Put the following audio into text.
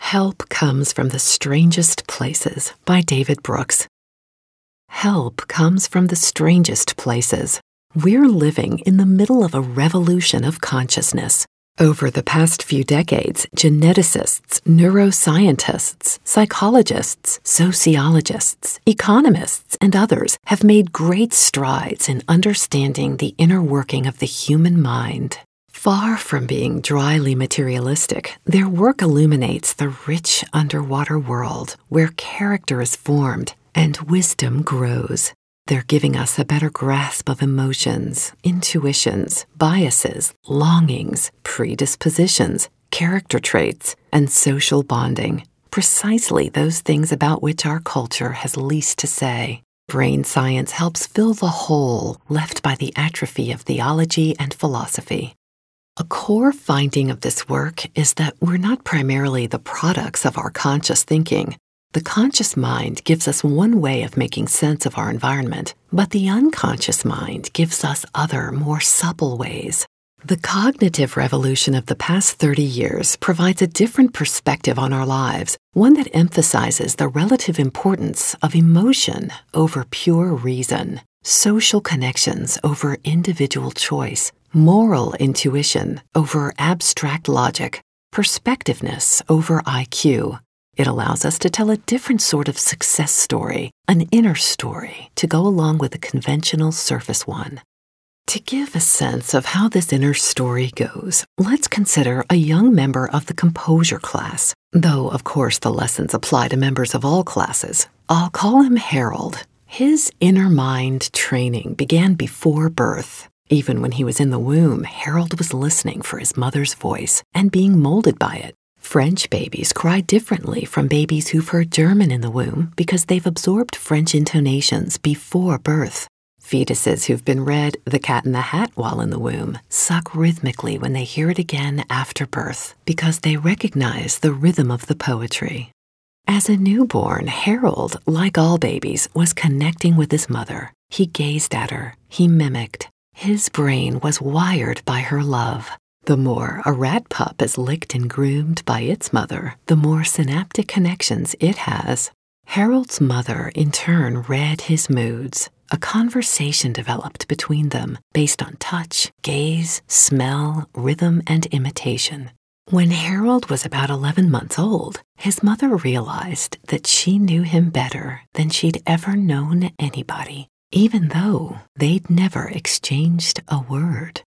Help Comes from the Strangest Places by David Brooks. Help comes from the strangest places. We're living in the middle of a revolution of consciousness. Over the past few decades, geneticists, neuroscientists, psychologists, sociologists, economists, and others have made great strides in understanding the inner working of the human mind. Far from being dryly materialistic, their work illuminates the rich underwater world where character is formed and wisdom grows. They're giving us a better grasp of emotions, intuitions, biases, longings, predispositions, character traits, and social bonding. Precisely those things about which our culture has least to say. Brain science helps fill the hole left by the atrophy of theology and philosophy. A core finding of this work is that we're not primarily the products of our conscious thinking. The conscious mind gives us one way of making sense of our environment, but the unconscious mind gives us other, more supple ways. The cognitive revolution of the past 30 years provides a different perspective on our lives, one that emphasizes the relative importance of emotion over pure reason, social connections over individual choice, moral intuition over abstract logic, perspectiveness over IQ. It allows us to tell a different sort of success story, an inner story, to go along with the conventional surface one. To give a sense of how this inner story goes, let's consider a young member of the composure class, though of course the lessons apply to members of all classes. I'll call him Harold. His inner mind training began before birth. Even when he was in the womb, Harold was listening for his mother's voice and being molded by it. French babies cry differently from babies who've heard German in the womb because they've absorbed French intonations before birth. Fetuses who've been read The Cat in the Hat while in the womb suck rhythmically when they hear it again after birth because they recognize the rhythm of the poetry. As a newborn, Harold, like all babies, was connecting with his mother. He gazed at her. He mimicked. His brain was wired by her love. The more a rat pup is licked and groomed by its mother, the more synaptic connections it has. Harold's mother, in turn, read his moods. A conversation developed between them based on touch, gaze, smell, rhythm, and imitation. When Harold was about 11 months old, his mother realized that she knew him better than she'd ever known anybody, even though they'd never exchanged a word.